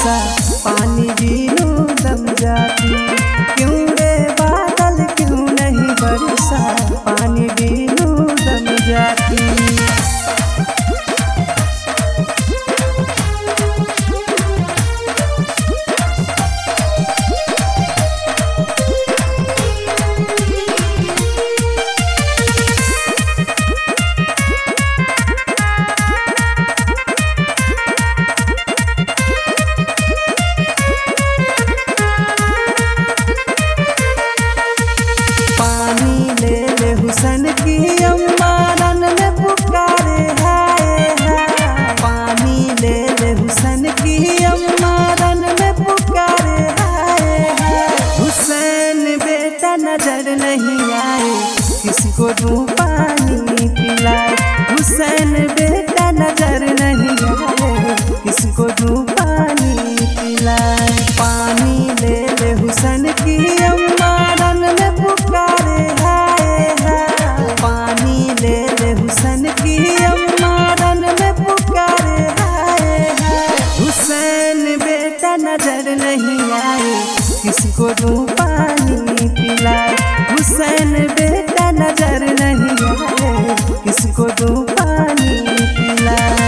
बरसा पानी बीनू दम जाती। क्यों रे बादल क्यों नहीं बरसा पानी बीनू दम जाती। हुसन की अम्मा रन में पुकारे है। पानी ले ले हुसन की अम्मा रन में पुकारे है। हुसैन बेटा नजर नहीं आए किसको दूं पानी पिलाए। हुसैन बेटा नजर नहीं आए किसको दूं पानी पिलाए। पानी ले ले हुसन की अम्मा रन में पुकारे है। पानी ले ले हुसन की अम्मा रन में पुकारे है। हुसैन बेटा नजर नहीं आए किसको दूं पानी पिलाए। हुसैन बेटा नजर नहीं आए किसको दूं पानी पिलाए।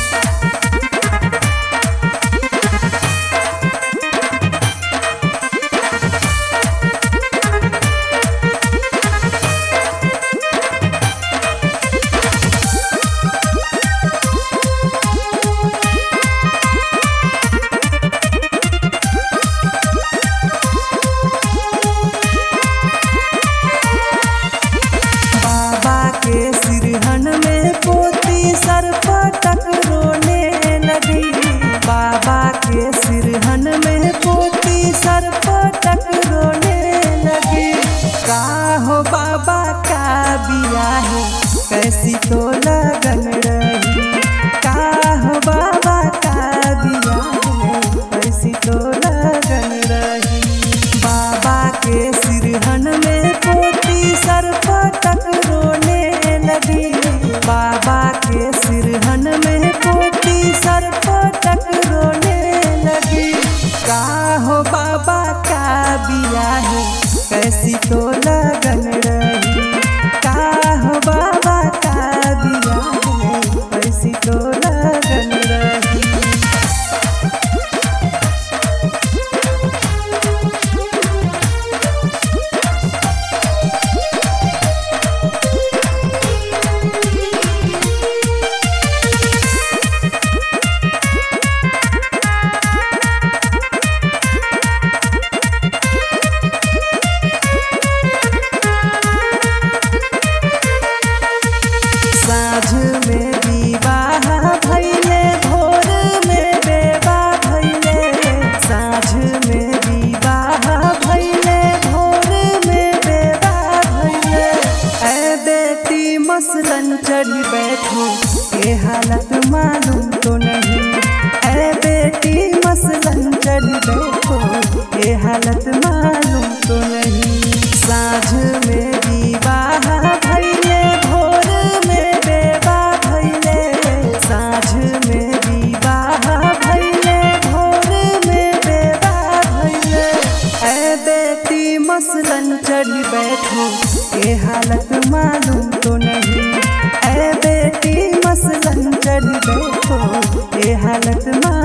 के सिरहन में पोती सर पटक रोने लगी। बाबा के सिरहन में पोती सर पटक रोने लगी। का हो बाबा का बिया है कैसी तो लगन रही। का हो बाबा का बिया है कैसी तो लगन रही। बाबा के सिरहन में पोती सर पटक रोने लगी। बाबा के सिरहन में पोती सर पटक रोने लगी। का हो बाबा का बिया है कैसी तो लगन रही। का हो बाबा का बिया है कैसी तो लगन रही। साँझ में विवाह भइले भोर में बेवाह भइले। साँझ में विवाह भइले भोर में बेवाह भइले। ऐ बेटी मसलन चढ़ी बैठो ये हालत मालूम तो नहीं। ऐ बेटी मसलन चढ़ी बैठो ये हालत मालूम तो नहीं। साँझ में विवाह भइले भोर में बेवाह भइले। साँझ में विवाह भइले भोर में बेवाह भइले। ऐ बेटी मसलन चढ़ी बैठो ये हालत मालूम तो नहीं। ऐ बेटी मसलन चढ़ी बैठो ये हालत